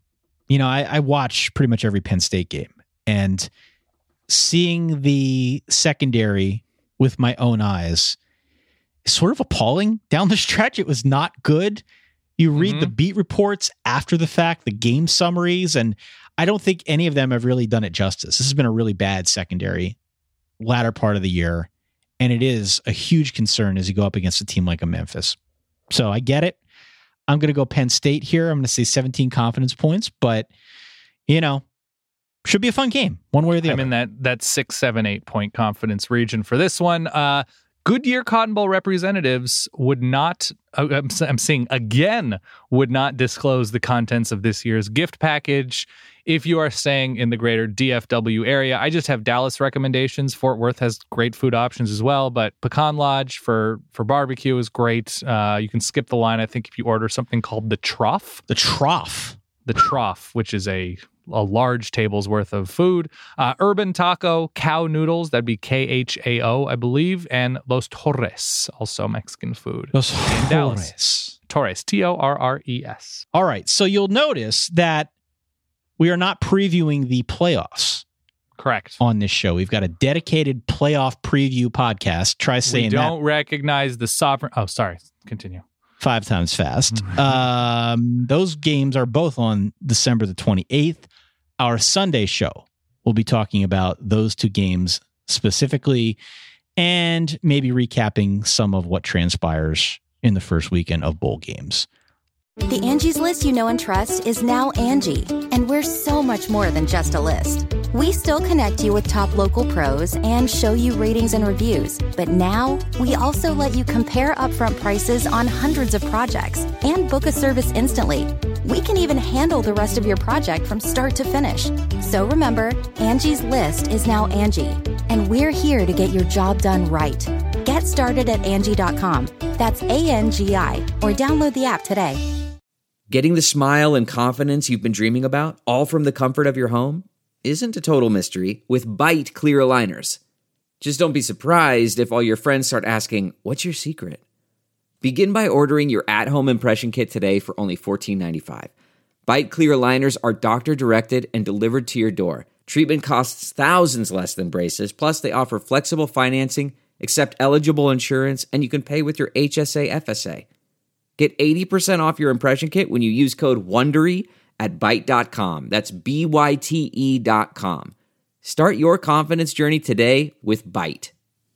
I watch pretty much every Penn State game, and seeing the secondary with my own eyes is sort of appalling down the stretch. It was not good. You read the beat reports after the fact, the game summaries, and I don't think any of them have really done it justice. This has been a really bad secondary latter part of the year, and it is a huge concern as you go up against a team like a Memphis. So I get it. I'm going to go Penn State here. I'm going to say 17 confidence points, but, should be a fun game, one way or the other. I'm in that 6, 7, 8 point confidence region for this one. Goodyear Cotton Bowl representatives would not, I'm seeing again, would not disclose the contents of this year's gift package if you are staying in the greater DFW area. I just have Dallas recommendations. Fort Worth has great food options as well, but Pecan Lodge for barbecue is great. You can skip the line, I think, if you order something called the Trough. The Trough. The Trough, which is a large table's worth of food. Urban Taco, Cow Noodles, that'd be KHAO, I believe, and Los Torres, also Mexican food. Los Torres. Torres, Torres. All right, so you'll notice that we are not previewing the playoffs. Correct. On this show. We've got a dedicated playoff preview podcast. Try saying that. We don't recognize the sovereign... Oh, sorry. Continue. 5 times fast. Those games are both on December the 28th. Our Sunday show, we'll be talking about those 2 games specifically and maybe recapping some of what transpires in the first weekend of bowl games. The Angie's List you know and trust is now Angie, and we're so much more than just a list. We still connect you with top local pros and show you ratings and reviews, but now we also let you compare upfront prices on hundreds of projects and book a service instantly. We can even handle the rest of your project from start to finish. So remember, Angie's List is now Angie, and we're here to get your job done right. Get started at Angie.com. That's ANGI, or download the app today. Getting the smile and confidence you've been dreaming about, all from the comfort of your home, isn't a total mystery with Byte clear aligners. Just don't be surprised if all your friends start asking, "What's your secret?" Begin by ordering your at-home impression kit today for only $14.95. Byte clear aligners are doctor-directed and delivered to your door. Treatment costs thousands less than braces, plus they offer flexible financing, accept eligible insurance, and you can pay with your HSA FSA. Get 80% off your impression kit when you use code WONDERY at Byte.com. That's BYTE.com. Start your confidence journey today with Byte.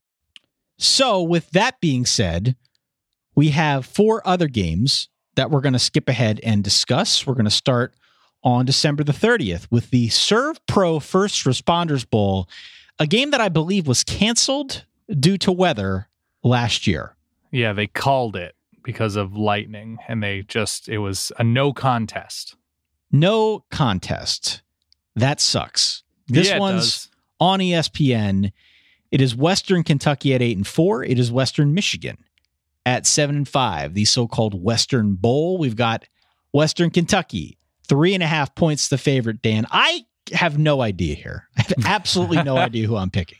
So with that being said, we have 4 other games that we're going to skip ahead and discuss. We're going to start on December the 30th with the Serve Pro First Responders Bowl, a game that I believe was canceled due to weather last year. Yeah, they called it because of lightning, and it was a no contest. No contest. That sucks. This one's on ESPN. It is Western Kentucky at 8-4. It is Western Michigan at 7-5. The so-called Western Bowl. We've got Western Kentucky, 3.5 points the favorite, Dan. I have no idea here. I have absolutely no idea who I'm picking.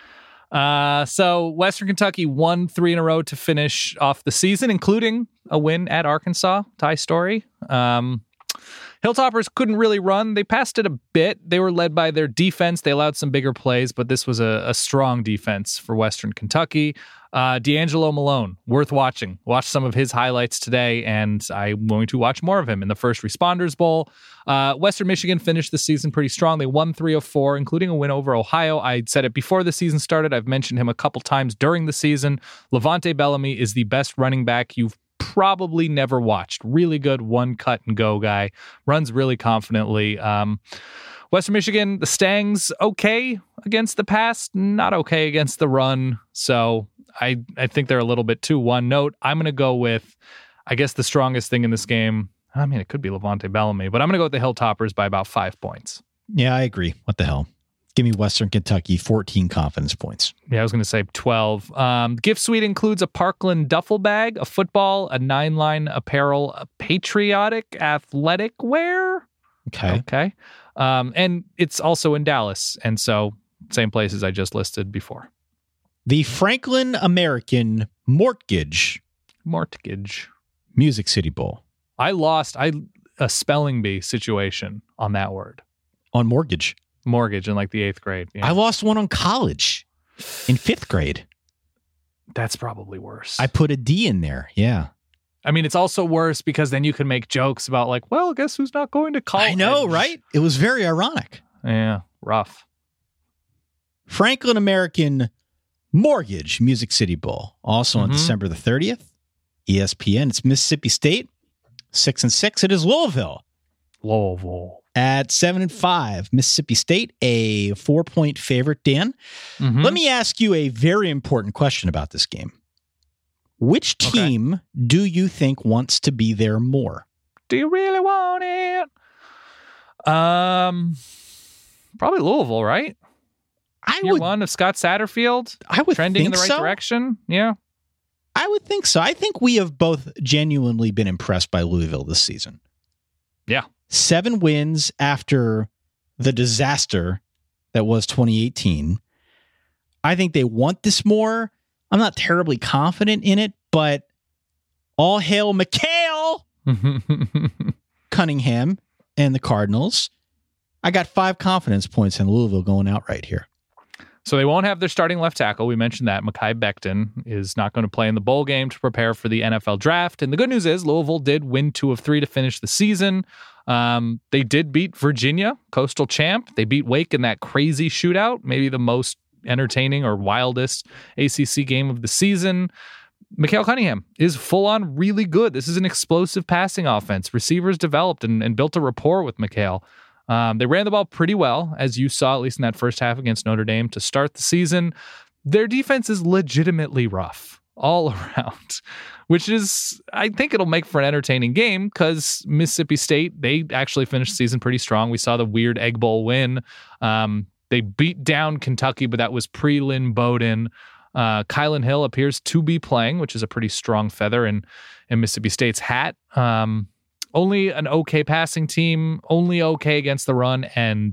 So Western Kentucky won 3 in a row to finish off the season, including a win at Arkansas. Ty Story. Hilltoppers couldn't really run. They passed it a bit. They were led by their defense. They allowed some bigger plays, but this was a strong defense for Western Kentucky. D'Angelo Malone, worth watching. Watch some of his highlights today, and I'm going to watch more of him in the First Responders Bowl. Western Michigan finished the season pretty strong. They won 3 of 4, including a win over Ohio. I said it before the season started. I've mentioned him a couple times during the season. Levante Bellamy is the best running back you've probably never watched. Really good one cut and go guy. Runs really confidently. Western Michigan, the Stangs, okay against the pass, not okay against the run. So I think they're a little bit too one note. I'm going to go with, I guess, the strongest thing in this game. I mean, it could be Levante Bellamy, but I'm going to go with the Hilltoppers by about 5 points. Yeah, I agree. What the hell? Give me Western Kentucky, 14 confidence points. Yeah, I was going to say 12. Gift suite includes a Parkland duffel bag, a football, a 9-line apparel, a patriotic athletic wear. Okay. And it's also in Dallas. And so same places I just listed before. The Franklin American Mortgage Music City Bowl. I lost a spelling bee situation on that word. On mortgage in like the 8th grade. Yeah. I lost one on college in 5th grade. That's probably worse. I put a D in there. Yeah. I mean, it's also worse because then you can make jokes about like, well, guess who's not going to college? I know, right? It was very ironic. Yeah. Rough. Franklin American Mortgage Music City Bowl. Also on December the 30th. ESPN. It's Mississippi State. 6-6. It is Louisville. At 7-5, Mississippi State, a 4-point favorite. Dan, let me ask you a very important question about this game. Which team do you think wants to be there more? Do you really want it? Probably Louisville, right? Year one of Scott Satterfield. I would trending think in the right so. direction. Yeah, I would think so. I think we have both genuinely been impressed by Louisville this season. Yeah. 7 wins after the disaster that was 2018. I think they want this more. I'm not terribly confident in it, but all hail McHale Cunningham and the Cardinals. I got 5 confidence points in Louisville going out right here. So they won't have their starting left tackle. We mentioned that. Mekhi Becton is not going to play in the bowl game to prepare for the NFL draft. And the good news is Louisville did win 2 of 3 to finish the season. They did beat Virginia, Coastal champ. They beat Wake in that crazy shootout, maybe the most entertaining or wildest ACC game of the season. McHale Cunningham is full-on really good. This is an explosive passing offense. Receivers developed and built a rapport with McHale. They ran the ball pretty well, as you saw, at least in that first half against Notre Dame to start the season. Their defense is legitimately rough all around, which is, I think it'll make for an entertaining game because Mississippi State, they actually finished the season pretty strong. We saw the weird Egg Bowl win. They beat down Kentucky, but that was pre-Lynn Bowden. Kylan Hill appears to be playing, which is a pretty strong feather in Mississippi State's hat. Only an okay passing team, only okay against the run, and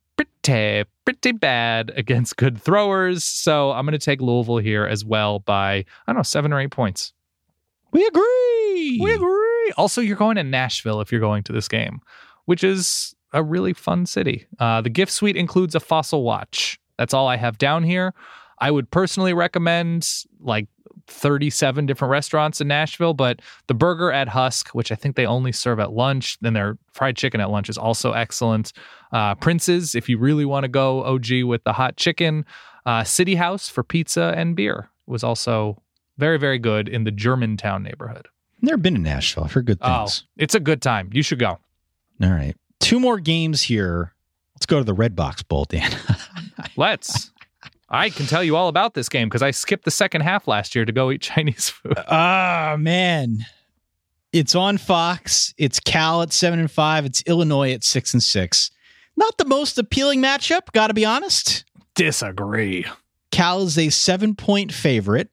pretty bad against good throwers. So I'm going to take Louisville here as well by, 7 or 8 points. We agree. Also, you're going to Nashville if you're going to this game, which is a really fun city. The gift suite includes a Fossil watch. That's all I have down here. I would personally recommend like 37 different restaurants in Nashville, but the burger at Husk, which I think they only serve at lunch, then their fried chicken at lunch is also excellent. Prince's, if you really want to go OG with the hot chicken. City House for pizza and beer was also very, very good in the Germantown neighborhood. Never been to Nashville. I've heard good things. Oh, it's a good time. You should go. All right. 2 more games here. Let's go to the Red Box Bowl, Dan. Let's. I can tell you all about this game because I skipped the second half last year to go eat Chinese food. Oh, man. It's on Fox. It's Cal at 7-5. It's Illinois at 6-6. Not the most appealing matchup, got to be honest. Disagree. Cal is a 7-point favorite.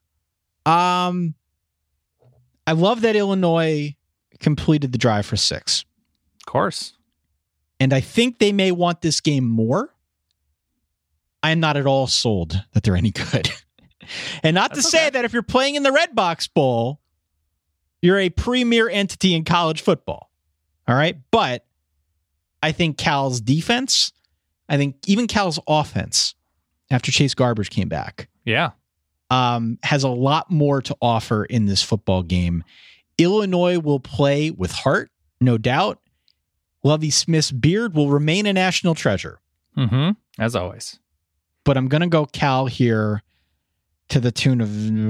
I love that Illinois completed the drive for 6. Of course. And I think they may want this game more. I am not at all sold that they're any good. And not to say that if you're playing in the Red Box Bowl, you're a premier entity in college football. All right. But I think Cal's defense, I think even Cal's offense, after Chase Garbers came back, has a lot more to offer in this football game. Illinois will play with heart, no doubt. Lovie Smith's beard will remain a national treasure. As always. But I'm going to go Cal here to the tune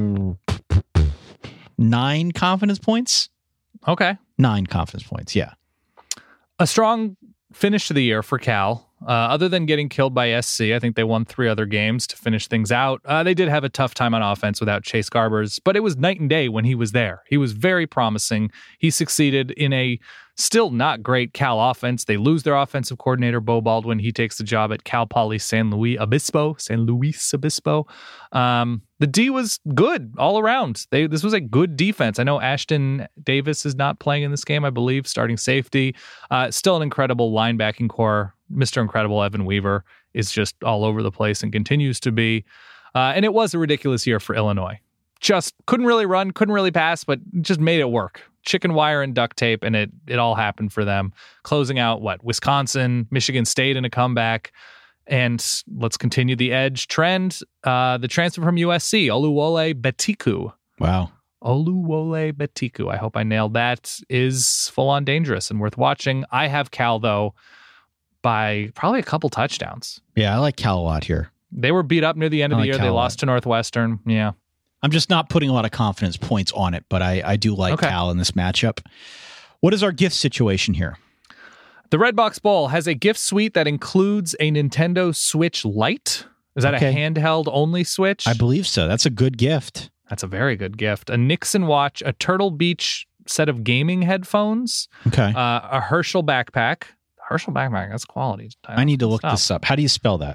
of 9 confidence points. Okay. 9 confidence points, yeah. A strong finish to the year for Cal. Other than getting killed by SC, I think they won 3 other games to finish things out. They did have a tough time on offense without Chase Garbers, but it was night and day when he was there. He was very promising. He succeeded in a still not great Cal offense. They lose their offensive coordinator, Bo Baldwin. He takes the job at Cal Poly San Luis Obispo. The D was good all around. This was a good defense. I know Ashton Davis is not playing in this game, I believe, starting safety. Still an incredible linebacking core. Mr. Incredible Evan Weaver is just all over the place and continues to be. And it was a ridiculous year for Illinois. Just couldn't really run, couldn't really pass, but just made it work. Chicken wire and duct tape, and it all happened for them. Closing out, Wisconsin, Michigan State in a comeback. And let's continue the edge trend. The transfer from USC, Oluwole Betiku. Wow. Oluwole Betiku. I hope I nailed that. Is full-on dangerous and worth watching. I have Cal, though, by probably a couple touchdowns. Yeah, I like Cal a lot here. They were beat up near the end of the year. They lost to Northwestern. Yeah. I'm just not putting a lot of confidence points on it, but I do like Cal in this matchup. What is our gift situation here? The Redbox Bowl has a gift suite that includes a Nintendo Switch Lite. Is that a handheld only Switch? I believe so. That's a good gift. That's a very good gift. A Nixon watch, a Turtle Beach set of gaming headphones, a Herschel backpack. Herschel backpack, that's quality. I need to look this up. How do you spell that?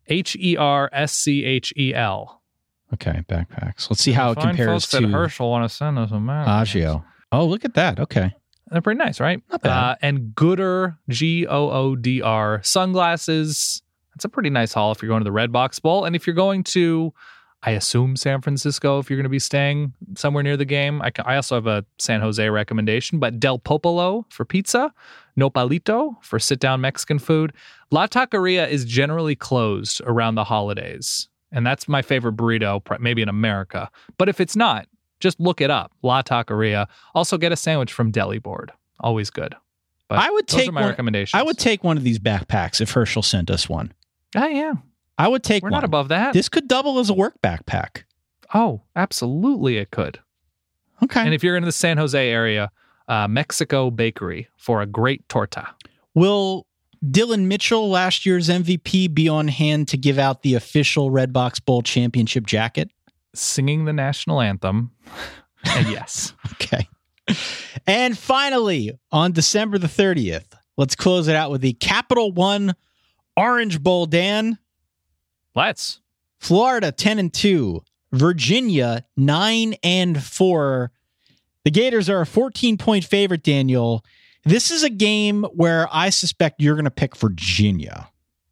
HERSCHEL. Okay, backpacks. Let's see how it compares to Herschel want to send us a map. Agio. Oh, look at that. Okay. They're pretty nice, right? Not bad. And Goodr, GOODR sunglasses. That's a pretty nice haul if you're going to the Redbox Bowl. And if you're going to, I assume, San Francisco, if you're going to be staying somewhere near the game, I also have a San Jose recommendation, but Del Popolo for pizza, Nopalito for sit-down Mexican food. La Taqueria is generally closed around the holidays, and that's my favorite burrito, maybe in America. But if it's not, just look it up, La Taqueria. Also get a sandwich from Deli Board. Always good. But those are my recommendations. I would take one of these backpacks if Herschel sent us one. Oh, yeah. I would take one. We're not above that. This could double as a work backpack. Oh, absolutely it could. Okay. And if you're in the San Jose area, Mexico Bakery for a great torta. Will Dylan Mitchell, last year's MVP, be on hand to give out the official Redbox Bowl championship jacket? Singing the national anthem. And yes. Okay. And finally, on December the 30th, let's close it out with the Capital One Orange Bowl, Dan. Let's. Florida 10-2, Virginia 9-4. The Gators are a 14-point favorite, Daniel. This is a game where I suspect you're going to pick Virginia.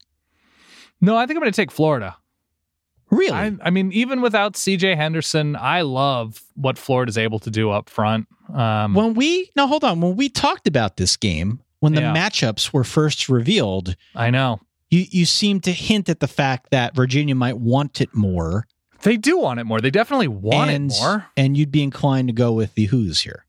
No, I think I'm going to take Florida. Really? I mean, even without CJ Henderson, I love what Florida's able to do up front. When we talked about this game, when the matchups were first revealed, I know. You seemed to hint at the fact that Virginia might want it more. They do want it more. They definitely want it more. And you'd be inclined to go with the Who's here.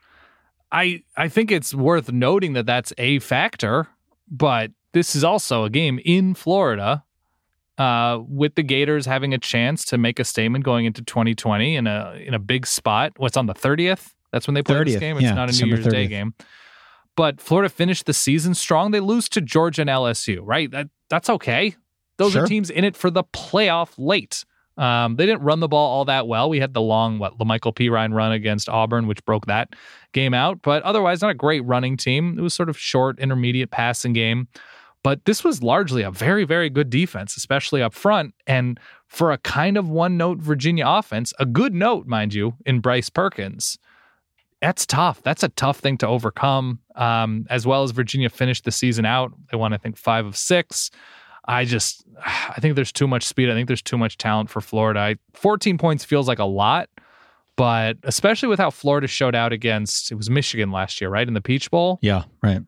I think it's worth noting that that's a factor, but this is also a game in Florida with the Gators having a chance to make a statement going into 2020 in a big spot. What's on the 30th? That's when they play this game. It's not a New Year's Day game. But Florida finished the season strong. They lose to Georgia and LSU, right? That's okay. Those are teams in it for the playoff late. They didn't run the ball all that well. We had the long, LaMichael Pirine run against Auburn, which broke that game out. But otherwise, not a great running team. It was sort of short, intermediate passing game. But this was largely a very, very good defense, especially up front. And for a kind of one-note Virginia offense, a good note, mind you, in Bryce Perkins, that's tough. That's a tough thing to overcome. As well as Virginia finished the season out. They won, I think, 5 of 6. I think there's too much speed. I think there's too much talent for Florida. 14 points feels like a lot, but especially with how Florida showed out against, it was Michigan last year, right? In the Peach Bowl. Yeah, right.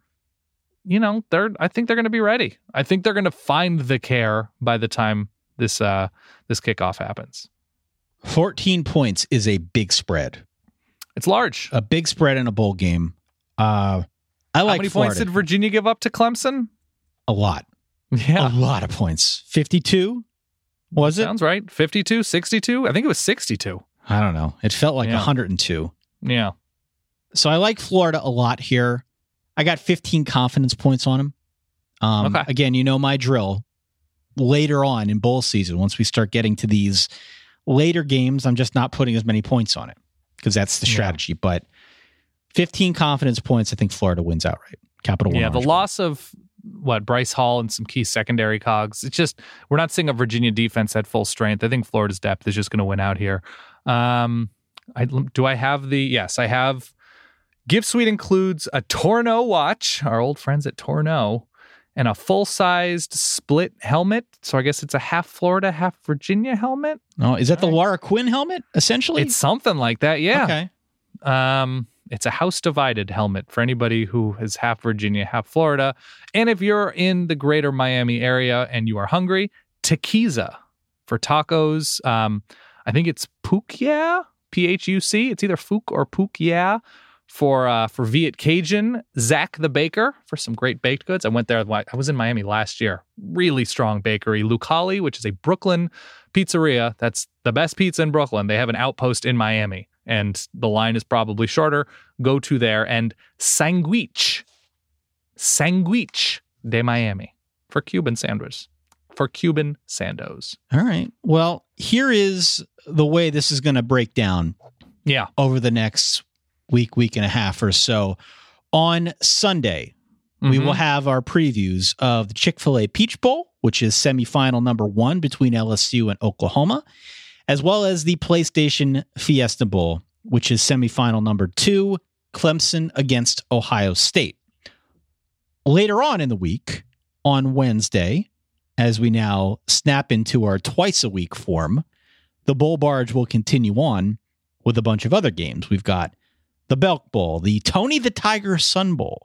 I think they're going to be ready. I think they're going to find the care by the time this kickoff happens. 14 points is a big spread. It's large. A big spread in a bowl game. How many points did Virginia give up to Clemson? A lot. Yeah. A lot of points. 52? Was it? Sounds right. 52, 62? I think it was 62. I don't know. It felt like 102. Yeah. So I like Florida a lot here. I got 15 confidence points on them. Okay. Again, you know my drill. Later on in bowl season, once we start getting to these later games, I'm just not putting as many points on it because that's the strategy. But 15 confidence points, I think Florida wins outright. Capital One. Yeah, the loss of Bryce Hall and some key secondary cogs. It's just, we're not seeing a Virginia defense at full strength. I think Florida's depth is just going to win out here. Do I have yes, I have. Gift suite includes a Torno watch, our old friends at Torno, and a full-sized split helmet. So I guess it's a half Florida, half Virginia helmet. Oh, is that the Laura Quinn helmet, essentially? It's something like that, yeah. Okay. It's a house-divided helmet for anybody who is half Virginia, half Florida. And if you're in the greater Miami area and you are hungry, Taquiza for tacos. I think it's Puc, yeah? P-H-U-C. It's either Fook or Puc, yeah. For Viet Cajun, Zach the Baker for some great baked goods. I went there. I was in Miami last year. Really strong bakery. Lucali, which is a Brooklyn pizzeria. That's the best pizza in Brooklyn. They have an outpost in Miami, and the line is probably shorter. Go to there. And Sanguich. Sanguich de Miami for Cuban sandwich. For Cuban sandos. All right. Well, here is the way this is going to break down over the next week and a half or so. On Sunday, we will have our previews of the Chick-fil-A Peach Bowl, which is semifinal number 1 between LSU and Oklahoma, as well as the PlayStation Fiesta Bowl, which is semifinal number 2, Clemson against Ohio State. Later on in the week, on Wednesday, as we now snap into our twice-a-week form, the Bowl Barge will continue on with a bunch of other games. We've got the Belk Bowl, the Tony the Tiger Sun Bowl,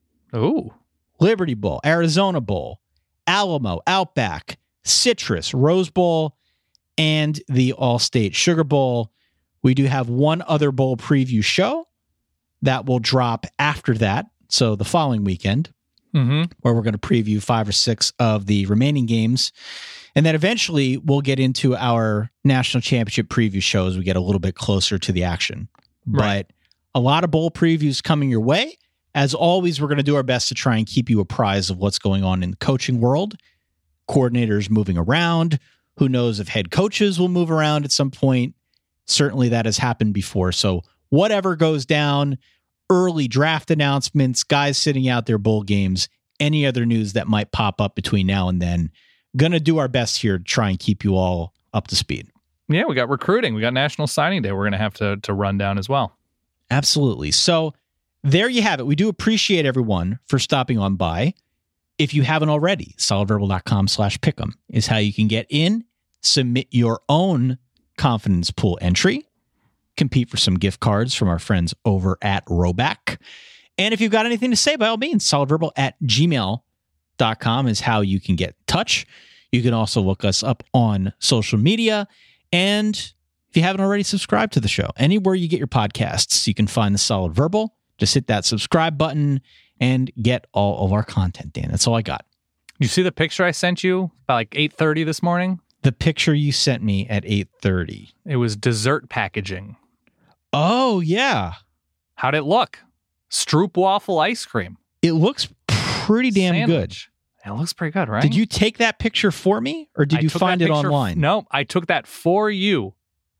Liberty Bowl, Arizona Bowl, Alamo, Outback, Citrus, Rose Bowl, and the All-State Sugar Bowl. We do have one other bowl preview show that will drop after that, so the following weekend, where we're going to preview 5 or 6 of the remaining games. And then eventually we'll get into our national championship preview show as we get a little bit closer to the action. Right. But a lot of bowl previews coming your way. As always, we're going to do our best to try and keep you apprised of what's going on in the coaching world. Coordinators moving around. Who knows if head coaches will move around at some point. Certainly that has happened before. So whatever goes down, early draft announcements, guys sitting out their bowl games, any other news that might pop up between now and then, going to do our best here to try and keep you all up to speed. Yeah, we got recruiting. We got National Signing Day we're going to have to run down as well. Absolutely. So there you have it. We do appreciate everyone for stopping on by. If you haven't already, solidverbal.com/pick'em is how you can get in, submit your own confidence pool entry, compete for some gift cards from our friends over at Roback. And if you've got anything to say, by all means, solidverbal@gmail.com is how you can get in touch. You can also look us up on social media. And if you haven't already subscribed to the show, anywhere you get your podcasts, you can find the Solid Verbal. Just hit that subscribe button and get all of our content, Dan. That's all I got. You see the picture I sent you about like 8:30 this morning? The picture you sent me at 8:30. It was dessert packaging. Oh, yeah. How'd it look? Stroop waffle ice cream. It looks pretty damn Sandwich. Good. It looks pretty good, right? Did you take that picture for me, or did you find it online? No, I took that for you.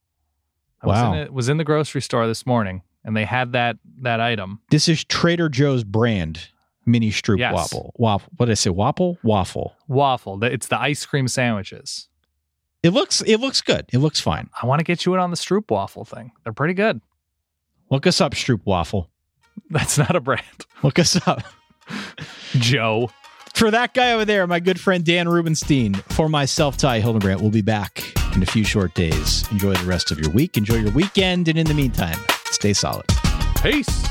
I was in the grocery store this morning, and they had that item. This is Trader Joe's brand mini Stroop waffle. What did I say? Waffle? Waffle. It's the ice cream sandwiches. It looks good. It looks fine. I want to get you in on the Stroop waffle thing. They're pretty good. Look us up, Stroop waffle. That's not a brand. Look us up. Joe. For that guy over there, my good friend Dan Rubenstein, for myself, Ty Hildenbrandt, we'll be back in a few short days. Enjoy the rest of your week. Enjoy your weekend. And in the meantime, stay solid. Peace.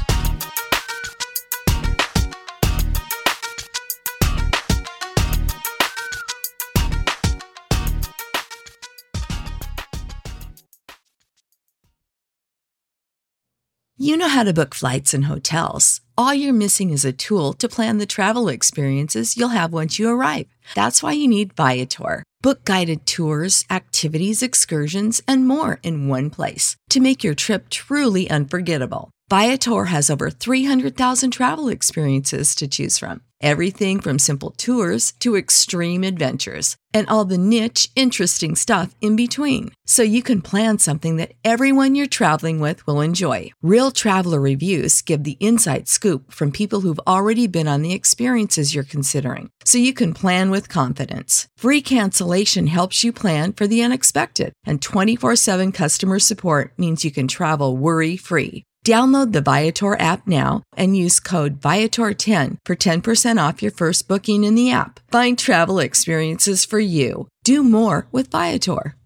You know how to book flights and hotels. All you're missing is a tool to plan the travel experiences you'll have once you arrive. That's why you need Viator. Book guided tours, activities, excursions, and more in one place to make your trip truly unforgettable. Viator has over 300,000 travel experiences to choose from. Everything from simple tours to extreme adventures and all the niche, interesting stuff in between. So you can plan something that everyone you're traveling with will enjoy. Real traveler reviews give the inside scoop from people who've already been on the experiences you're considering. So you can plan with confidence. Free cancellation helps you plan for the unexpected. And 24/7 customer support means you can travel worry-free. Download the Viator app now and use code Viator10 for 10% off your first booking in the app. Find travel experiences for you. Do more with Viator.